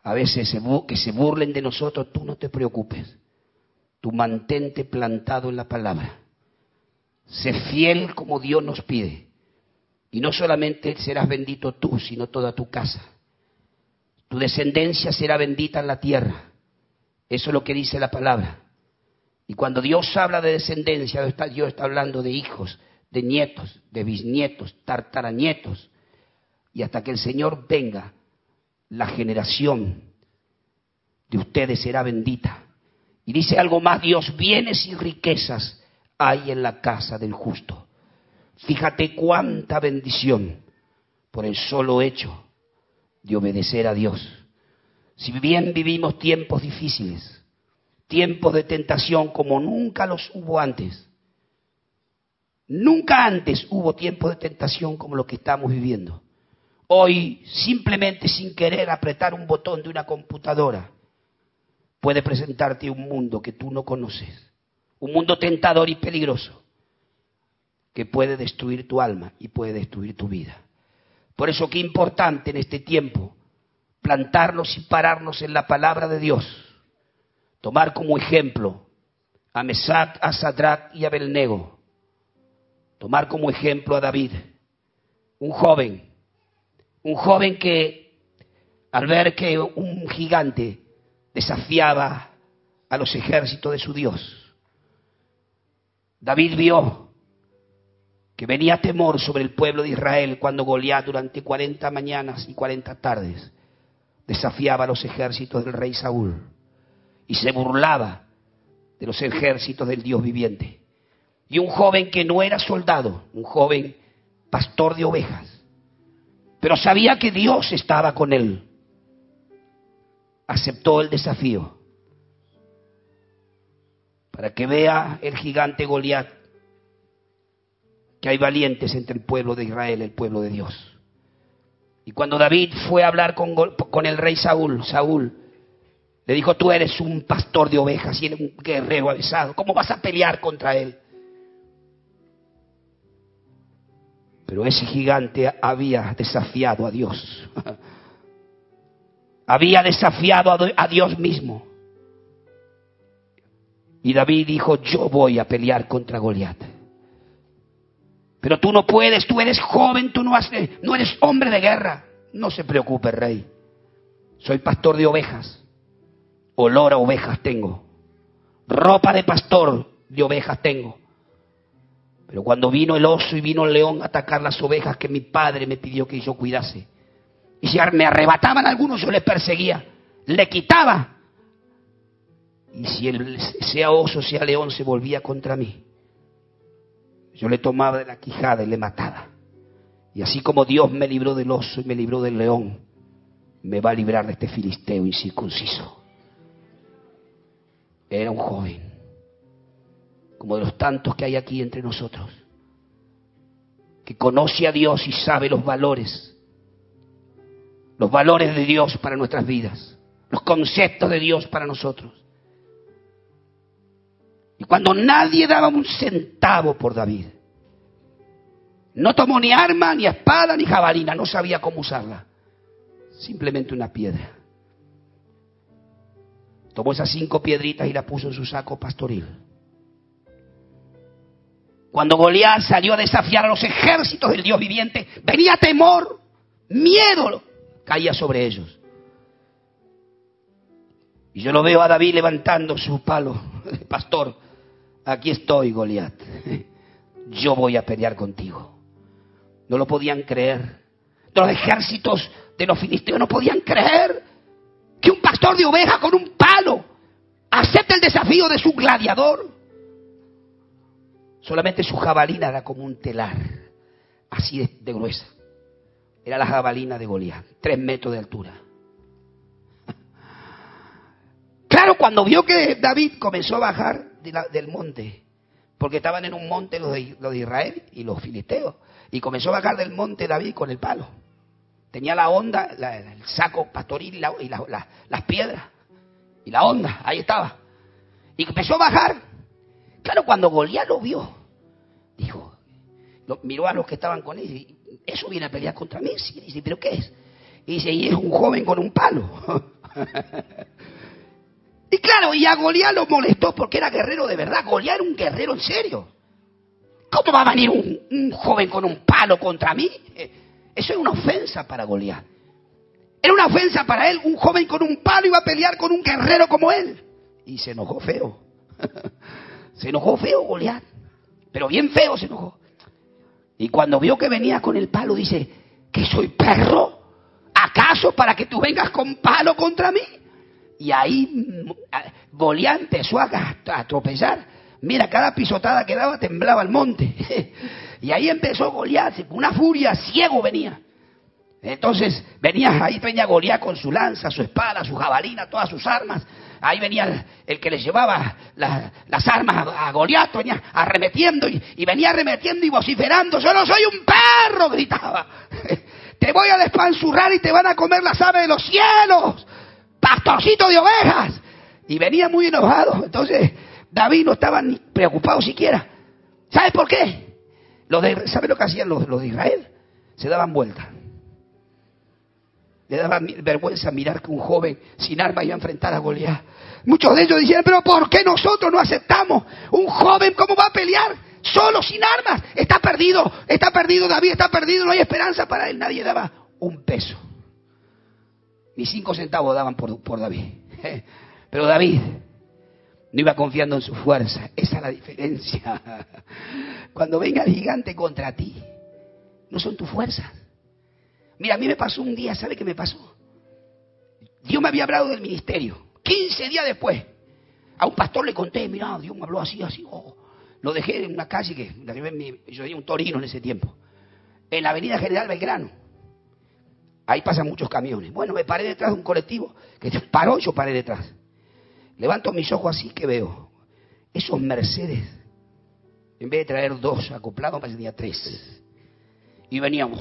A veces que se burlen de nosotros, tú no te preocupes. Tú mantente plantado en la palabra. Sé fiel como Dios nos pide. Y no solamente serás bendito tú, sino toda tu casa. Tu descendencia será bendita en la tierra. Eso es lo que dice la palabra. Y cuando Dios habla de descendencia, Dios está hablando de hijos, de nietos, de bisnietos, tartaranietos. Y hasta que el Señor venga, la generación de ustedes será bendita. Y dice algo más, Dios, bienes y riquezas hay en la casa del justo. Fíjate cuánta bendición por el solo hecho de obedecer a Dios. Si bien vivimos tiempos difíciles, tiempos de tentación como nunca los hubo antes. Nunca antes hubo tiempos de tentación como los que estamos viviendo. Hoy, simplemente sin querer apretar un botón de una computadora, puede presentarte un mundo que tú no conoces. Un mundo tentador y peligroso que puede destruir tu alma y puede destruir tu vida. Por eso qué importante en este tiempo plantarnos y pararnos en la palabra de Dios. Tomar como ejemplo a Mesac, a Sadrach y a Abednego. Tomar como ejemplo a David, un joven que al ver que un gigante desafiaba a los ejércitos de su Dios, David vio que venía temor sobre el pueblo de Israel cuando Goliat durante 40 mañanas y 40 tardes desafiaba a los ejércitos del rey Saúl y se burlaba de los ejércitos del Dios viviente. Y un joven que no era soldado, un joven pastor de ovejas, pero sabía que Dios estaba con él, aceptó el desafío para que vea el gigante Goliat que hay valientes entre el pueblo de Israel, el pueblo de Dios. Y cuando David fue a hablar con el rey Saúl, Saúl le dijo, tú eres un pastor de ovejas y eres un guerrero avisado, ¿cómo vas a pelear contra él? Pero ese gigante había desafiado a Dios. Había desafiado a Dios mismo. Y David dijo, yo voy a pelear contra Goliat. Pero tú no puedes, tú eres joven, tú no eres hombre de guerra. No se preocupe, rey. Soy pastor de ovejas. Olor a ovejas tengo. Ropa de pastor de ovejas tengo. Pero cuando vino el oso y vino el león a atacar las ovejas que mi padre me pidió que yo cuidase, y si me arrebataban algunos, yo les perseguía, le quitaba. Y si sea oso, sea león, se volvía contra mí, yo le tomaba de la quijada y le mataba. Y así como Dios me libró del oso y me libró del león, me va a librar de este filisteo incircunciso. Era un joven, como de los tantos que hay aquí entre nosotros, que conoce a Dios y sabe los valores de Dios para nuestras vidas, los conceptos de Dios para nosotros. Y cuando nadie daba un centavo por David, no tomó ni arma, ni espada, ni jabalina, no sabía cómo usarla, simplemente una piedra. Tomó esas 5 piedritas y la puso en su saco pastoril. Cuando Goliat salió a desafiar a los ejércitos del Dios viviente, venía temor, miedo, caía sobre ellos. Y yo lo veo a David levantando su palo de pastor. Aquí estoy, Goliat. Yo voy a pelear contigo. No lo podían creer. Los ejércitos de los filisteos no podían creer que un pastor de ovejas con un palo acepte el desafío de su gladiador. Solamente su jabalina era como un telar, así de gruesa. Era la jabalina de Goliat, 3 metros de altura. Claro, cuando vio que David comenzó a bajar del monte, porque estaban en un monte los de Israel y los filisteos, y comenzó a bajar del monte David con el palo. Tenía la honda, el saco pastoril y las piedras, y la honda, ahí estaba. Y empezó a bajar. Claro, cuando Goliat lo vio, dijo, miró a los que estaban con él y dice, ¿eso viene a pelear contra mí? Sí, dice, ¿pero qué es? Y dice, y es un joven con un palo. Y claro, y a Goliat lo molestó porque era guerrero de verdad. Goliat era un guerrero en serio. ¿Cómo va a venir un joven con un palo contra mí? Eso es una ofensa para Goliat. Era una ofensa para él. Un joven con un palo iba a pelear con un guerrero como él. Y se enojó feo. Se enojó feo Goliat. Pero bien feo se enojó. Y cuando vio que venía con el palo, dice, ¿que soy perro? ¿Acaso para que tú vengas con palo contra mí? Y ahí Goliat empezó a tropezar. Mira, cada pisotada que daba temblaba el monte. Y ahí empezó Goliat, con una furia, ciego venía. Entonces venía Goliat con su lanza, su espada, su jabalina, todas sus armas. Ahí venía el que le llevaba las armas a Goliat, venía arremetiendo y venía arremetiendo y vociferando. ¡Yo no soy un perro!, gritaba. ¡Te voy a despanzurrar y te van a comer las aves de los cielos! ¡Pastorcito de ovejas! Y venía muy enojado. Entonces David no estaba ni preocupado siquiera. ¿Sabes por qué? ¿Sabes lo que hacían los de Israel? Se daban vuelta. Le daba vergüenza mirar que un joven sin arma iba a enfrentar a Goliat. Muchos de ellos decían, pero ¿por qué nosotros no aceptamos? Un joven, ¿cómo va a pelear? Solo, sin armas. Está perdido, David está perdido, no hay esperanza para él. Nadie daba un peso. Ni 5 centavos daban por David. Pero David no iba confiando en su fuerza. Esa es la diferencia. Cuando venga el gigante contra ti, no son tus fuerzas. Mira, a mí me pasó un día, ¿sabe qué me pasó? Dios me había hablado del ministerio. 15 días después, a un pastor le conté, mira, Dios me habló así. Oh. Lo dejé en una calle que yo tenía un Torino en ese tiempo, en la avenida General Belgrano. Ahí pasan muchos camiones. Bueno, me paré detrás de un colectivo que paró y yo paré detrás. Levanto mis ojos así que veo esos Mercedes, en vez de traer 2 acoplados, me tenía 3. Y venían.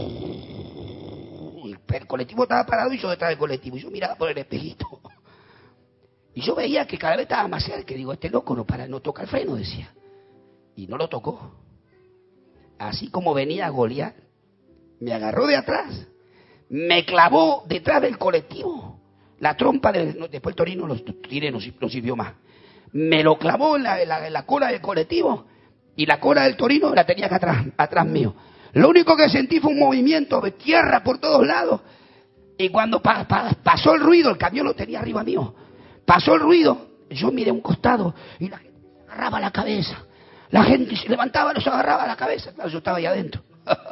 El colectivo estaba parado y yo detrás del colectivo. Y yo miraba por el espejito. Y yo veía que cada vez estaba más cerca. Y digo, este loco no toca el freno, decía. Y no lo tocó. Así como venía Goliat, me agarró de atrás, me clavó detrás del colectivo. La trompa, después el Torino no sirvió más. Me lo clavó en la cola del colectivo y la cola del Torino la tenía acá atrás mío. Lo único que sentí fue un movimiento de tierra por todos lados. Y cuando pasó el ruido, el camión lo tenía arriba mío. Pasó el ruido, yo miré a un costado y la gente se agarraba la cabeza. La gente se levantaba y se agarraba la cabeza. Claro, yo estaba ahí adentro.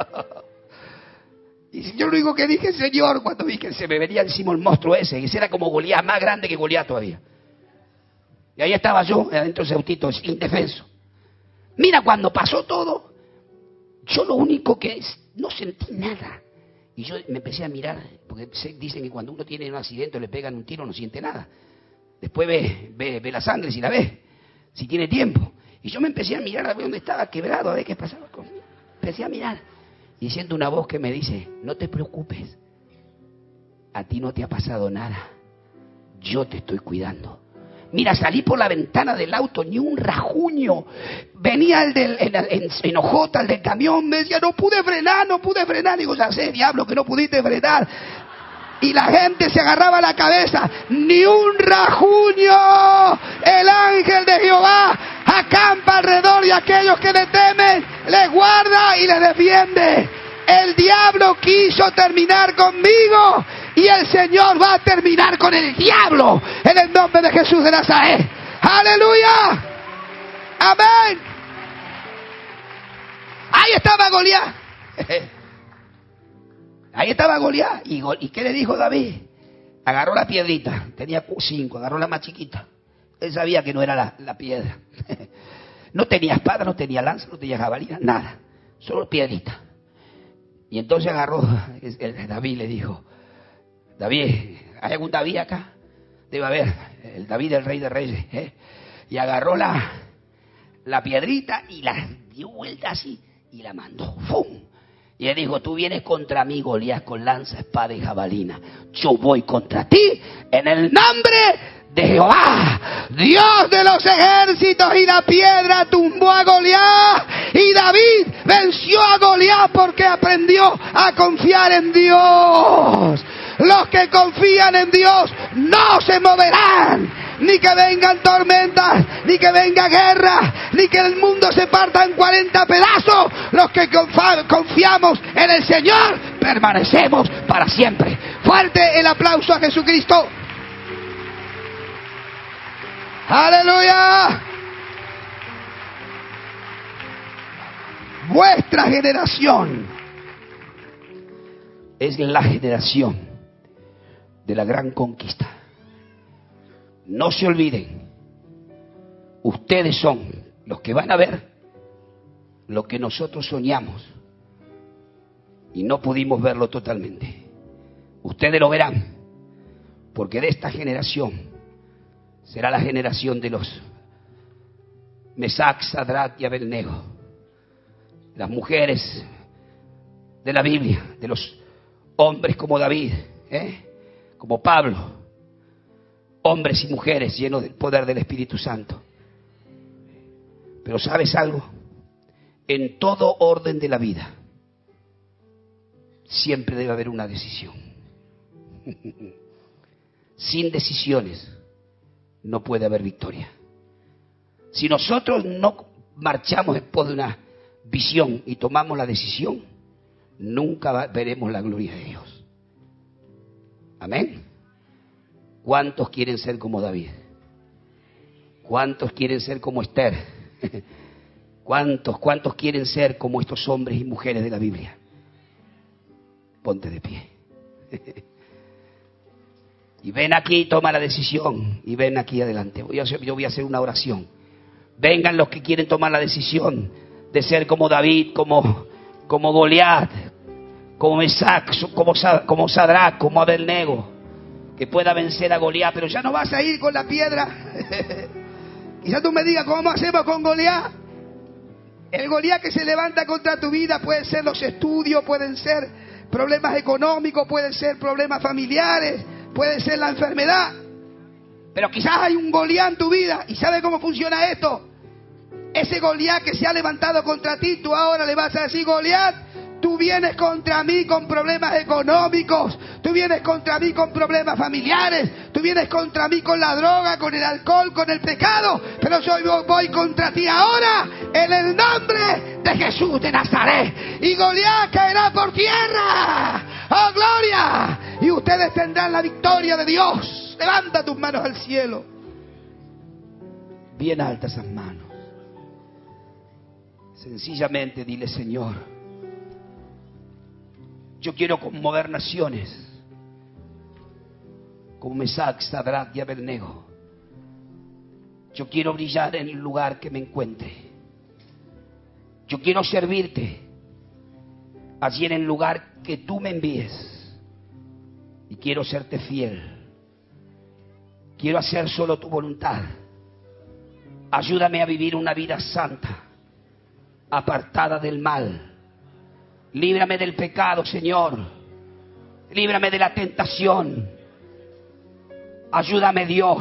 Y yo lo único que dije, Señor, cuando vi que se me venía encima el monstruo ese, que era como Goliat, más grande que Goliat todavía. Y ahí estaba yo, adentro de ese autito, indefenso. Mira, cuando pasó todo, yo lo único que no sentí nada. Y yo me empecé a mirar, porque dicen que cuando uno tiene un accidente o le pegan un tiro no siente nada. Después ve la sangre si la ve, si tiene tiempo. Y yo me empecé a mirar a ver dónde estaba quebrado, a ver qué pasaba conmigo. Empecé a mirar y siento una voz que me dice, no te preocupes, a ti no te ha pasado nada, yo te estoy cuidando. Mira, salí por la ventana del auto, ni un rajuño. Venía en ojota, el del camión, me decía, no pude frenar. Digo, ya sé, diablo, que no pudiste frenar. Y la gente se agarraba la cabeza, ni un rajuño. El ángel de Jehová acampa alrededor de aquellos que le temen, les guarda y les defiende. El diablo quiso terminar conmigo y el Señor va a terminar con el diablo en el nombre de Jesús de Nazaret. ¡Aleluya! ¡Amén! Ahí estaba Goliat. Ahí estaba Goliat. ¿Y qué le dijo David? Agarró la piedrita. Tenía 5, agarró la más chiquita. Él sabía que no era la piedra. No tenía espada, no tenía lanza, no tenía jabalina, nada. Solo piedrita. Y entonces agarró, David le dijo, David, ¿hay algún David acá? Debe haber, el David del Rey de Reyes. Y agarró la piedrita y la dio vuelta así y la mandó. ¡Fum! Y él dijo, tú vienes contra mí, Goliat, con lanza, espada y jabalina. Yo voy contra ti en el nombre de Jehová, Dios de los ejércitos. Y la piedra tumbó a Goliat. Y David venció a Goliat porque aprendió a confiar en Dios. Los que confían en Dios no se moverán. Ni que vengan tormentas, ni que venga guerra, ni que el mundo se parta en 40 pedazos. Los que confiamos en el Señor permanecemos para siempre. Fuerte el aplauso a Jesucristo. ¡Aleluya! Vuestra generación es la generación de la gran conquista. No se olviden, ustedes son los que van a ver lo que nosotros soñamos y no pudimos verlo totalmente. Ustedes lo verán, porque de esta generación será la generación de los Mesac, Sadrach y Abednego, las mujeres de la Biblia, de los hombres como David, como Pablo. Hombres y mujeres llenos del poder del Espíritu Santo. Pero ¿sabes algo? En todo orden de la vida siempre debe haber una decisión. Sin decisiones no puede haber victoria. Si nosotros no marchamos en pos de una visión y tomamos la decisión, nunca veremos la gloria de Dios. Amén. ¿Cuántos quieren ser como David? ¿Cuántos quieren ser como Esther? ¿Cuántos quieren ser como estos hombres y mujeres de la Biblia? Ponte de pie. Y ven aquí, toma la decisión. Y ven aquí adelante. Yo voy a hacer una oración. Vengan los que quieren tomar la decisión de ser como David, como Goliat, como Mesac, como Sadrach, como Abednego. Que pueda vencer a Goliat, pero ya no vas a ir con la piedra. Quizás tú me digas, ¿cómo hacemos con Goliat? El Goliat que se levanta contra tu vida pueden ser los estudios, pueden ser problemas económicos, pueden ser problemas familiares, puede ser la enfermedad. Pero quizás hay un Goliat en tu vida. ¿Y sabes cómo funciona esto? Ese Goliat que se ha levantado contra ti, tú ahora le vas a decir: Goliat, tú vienes contra mí con problemas económicos, tú vienes contra mí con problemas familiares, tú vienes contra mí con la droga, con el alcohol, con el pecado, pero yo voy contra ti ahora en el nombre de Jesús de Nazaret. Y Goliat caerá por tierra. ¡Oh, gloria! Y ustedes tendrán la victoria de Dios. Levanta tus manos al cielo. Bien altas esas manos. Sencillamente dile: Señor, yo quiero conmover naciones como Mesac, Sadrach y Abednego. Yo quiero brillar en el lugar que me encuentre. Yo quiero servirte allí en el lugar que tú me envíes. Y quiero serte fiel. Quiero hacer solo tu voluntad. Ayúdame a vivir una vida santa, apartada del mal. Líbrame del pecado, Señor. Líbrame de la tentación. Ayúdame, Dios,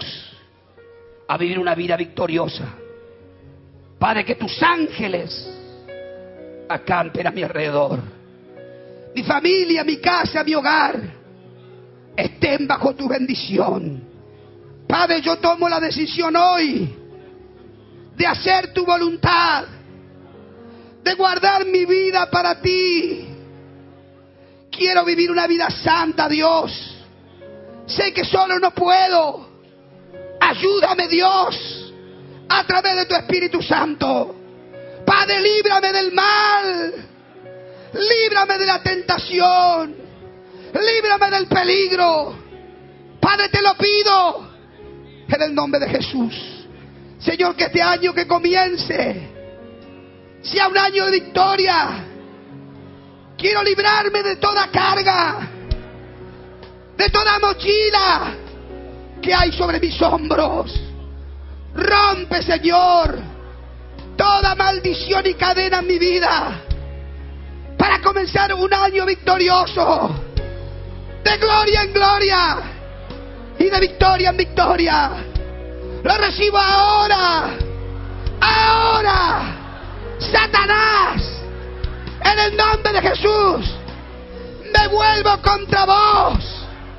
a vivir una vida victoriosa. Padre, que tus ángeles acampen a mi alrededor. Mi familia, mi casa, mi hogar estén bajo tu bendición. Padre, yo tomo la decisión hoy de hacer tu voluntad, de guardar mi vida para ti. Quiero vivir una vida santa, Dios. Sé que solo no puedo. Ayúdame, Dios, a través de tu Espíritu Santo. Padre, líbrame del mal. Líbrame de la tentación. Líbrame del peligro. Padre, te lo pido en el nombre de Jesús. Señor, que este año que comience sea un año de victoria. Quiero librarme de toda carga, de toda mochila que hay sobre mis hombros. Rompe, Señor, toda maldición y cadena en mi vida, para comenzar un año victorioso, de gloria en gloria y de victoria en victoria. Lo recibo ahora. Ahora, Satanás, en el nombre de Jesús, me vuelvo contra vos.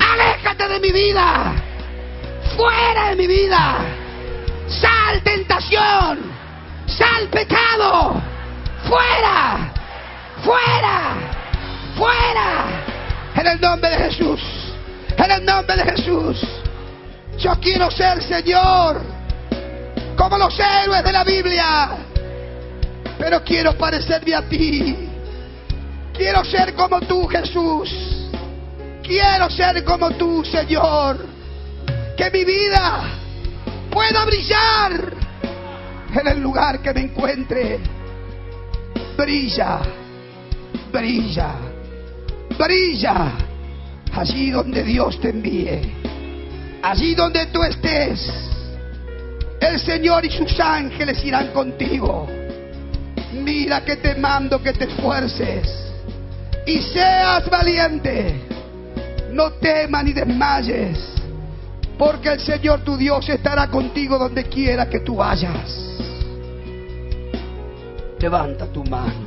Aléjate de mi vida. Fuera de mi vida. Sal tentación. Sal pecado. Fuera. Fuera. Fuera. En el nombre de Jesús. En el nombre de Jesús. Yo quiero ser, Señor, como los héroes de la Biblia. Pero quiero parecerme a ti. Quiero ser como tú, Jesús. Quiero ser como tú, Señor. Que mi vida pueda brillar en el lugar que me encuentre. Brilla, brilla, brilla allí donde Dios te envíe. Allí donde tú estés, el Señor y sus ángeles irán contigo. Mira que te mando que te esfuerces y seas valiente. No temas ni desmayes, porque el Señor tu Dios estará contigo donde quiera que tú vayas. Levanta tu mano,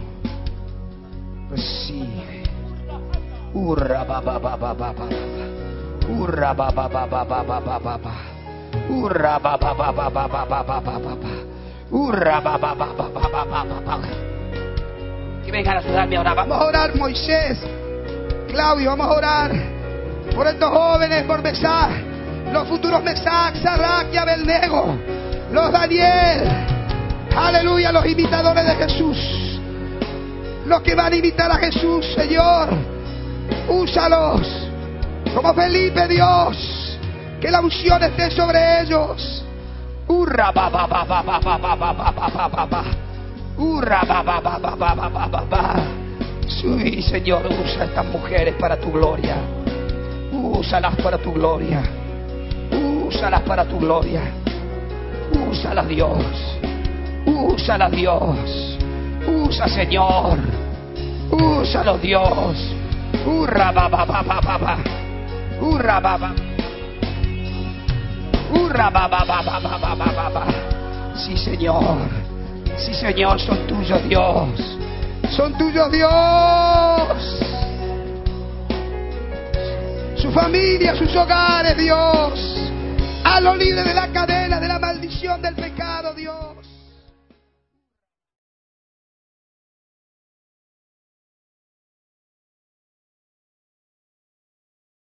recibe. Urra ba ba ba ba ba ba. Urra ba ba ba ba ba ba ba ba ba. Urra ba ba ba ba ba ba ba ba ba ba. Urra ba ba ba ba ba ba ba ba. Que vengan a ayudarme ahora. Vamos a orar, Moisés, Claudio, vamos a orar por estos jóvenes, por Mesach, los futuros Mesach, Sadrach y Abednego, los Daniel, aleluya, los imitadores de Jesús, los que van a imitar a Jesús, Señor, úsalos. Como Felipe, Dios, que la unción esté sobre ellos. Urra ba ba ba ba ba ba ba ba ba ba ba. Urra ba ba ba ba ba ba ba ba. Sí, Señor, usa estas mujeres para tu gloria. Úsalas para tu gloria. Úsalas para tu gloria. Úsalas, Dios. Úsalas, Dios. Usa, Señor. Úsalos, Dios. Urra ba ba ba ba ba ba. Urra baba. Urra baba baba baba baba baba. Sí, Señor. Sí, Señor, son tuyos, Dios. Son tuyos, Dios. Su familia, sus hogares, Dios. Hazlo libre de la cadena, de la maldición del pecado, Dios.